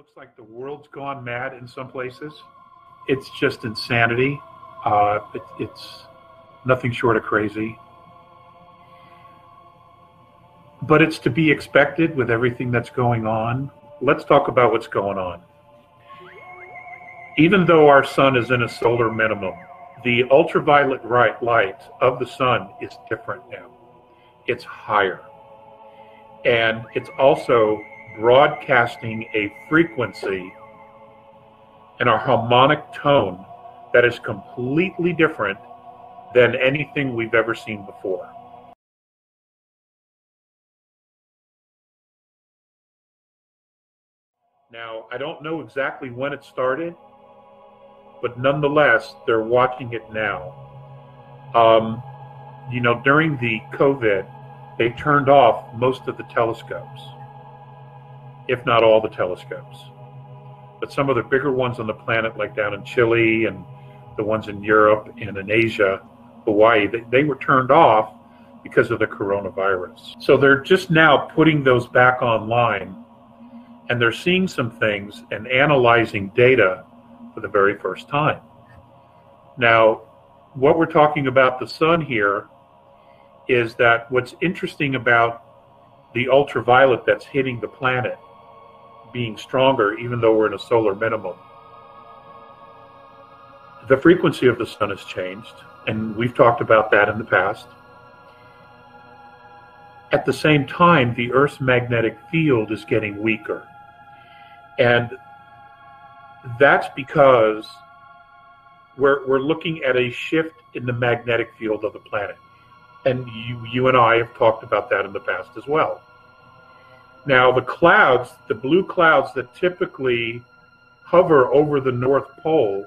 looks like the world's gone mad in some places. It's just insanity. It's nothing short of crazy. But it's to be expected with everything that's going on. Let's talk about what's going on. Even though our sun is in a solar minimum, the ultraviolet light of the sun is different now. It's higher. And it's also broadcasting a frequency and a harmonic tone that is completely different than anything we've ever seen before. Now, I don't know exactly when it started, but nonetheless, they're watching it now. During the COVID, they turned off most of the telescopes, if not all the telescopes. But some of the bigger ones on the planet, like down in Chile and the ones in Europe and in Asia, Hawaii, they were turned off because of the coronavirus. So they're just now putting those back online, and they're seeing some things and analyzing data for the very first time. Now, what we're talking about the sun here is that what's interesting about the ultraviolet that's hitting the planet being stronger, even though we're in a solar minimum, the frequency of the sun has changed, and we've talked about that in the past. At the same time, the Earth's magnetic field is getting weaker. And that's because we're looking at a shift in the magnetic field of the planet. And you and I have talked about that in the past as well. Now, the clouds, the blue clouds that typically hover over the North Pole,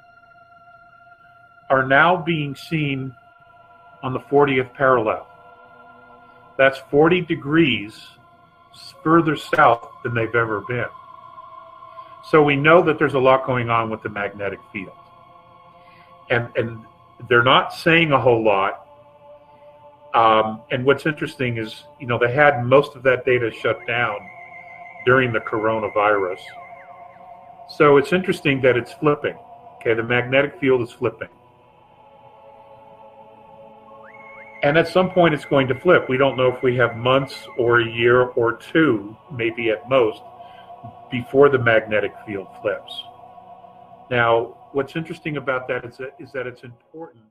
are now being seen on the 40th parallel. That's 40 degrees further south than they've ever been. So we know that there's a lot going on with the magnetic field. And they're not saying a whole lot. And what's interesting is, they had most of that data shut down during the coronavirus. So it's interesting that it's flipping. Okay, the magnetic field is flipping. And at some point it's going to flip. We don't know if we have months or a year or two, maybe at most, before the magnetic field flips. Now, what's interesting about that is that it's important